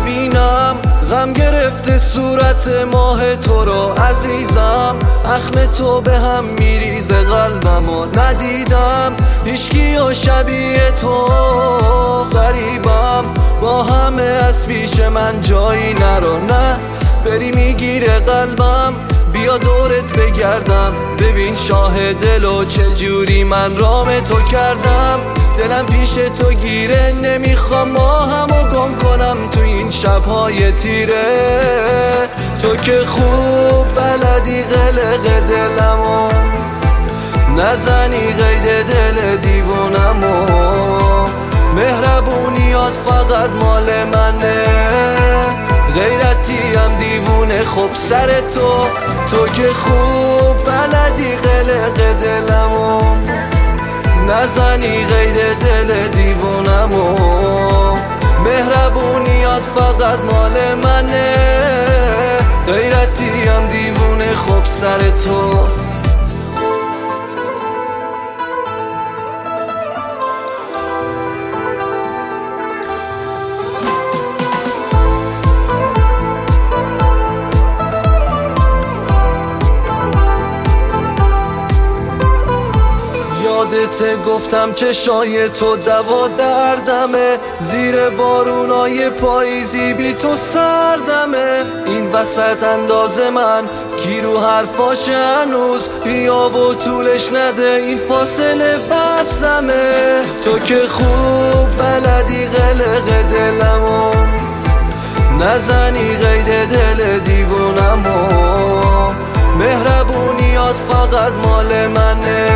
میبینم غم گرفته صورت ماه تو رو عزیزم، اخم تو به هم میریزه قلبمو ندیدم هیچکی و شبیه تو، غریبم با همه از پیش من جایی نرو، نه بری میگیره قلبم، بیا دورت بگردم ببین شاه دل و چجوری من رام تو کردم، دلم پیش تو گیره نمیخوام ماهمو گم کنم تو این شبهای تیره، تو که خوب بلدی قلق دلمو نزنی قید دل دیوونمو، مهربونیات فقط مال منه، غیرتیم دیوونه خب سر تو که خوب بلدی قلق دلمو نزنی قید دل دیوونمو، مهربونیات فقط مال منه، غیرتیم دیوونه خب سر تو. یادت گفتم چشای تو دوا دردمه، زیر بارونای پاییزی بی تو سردمه، این وسط اندازه من کی رو حرفاش هنوز بیا و طولش نده این فاصله بسمه، تو که خوب بلدی قلق دلمو نزنی قید دل دیوونمو، مهربونیات فقط مال منه،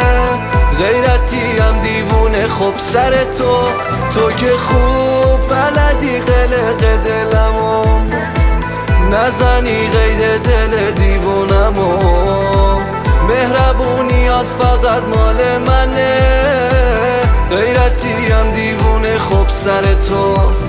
غیرتیم دیوونه خب سر تو که خوب بلدی قلق دلمو نزنی قید دل دیوونمو، مهربونیات فقط مال منه، غیرتیم دیوونه خب سر تو.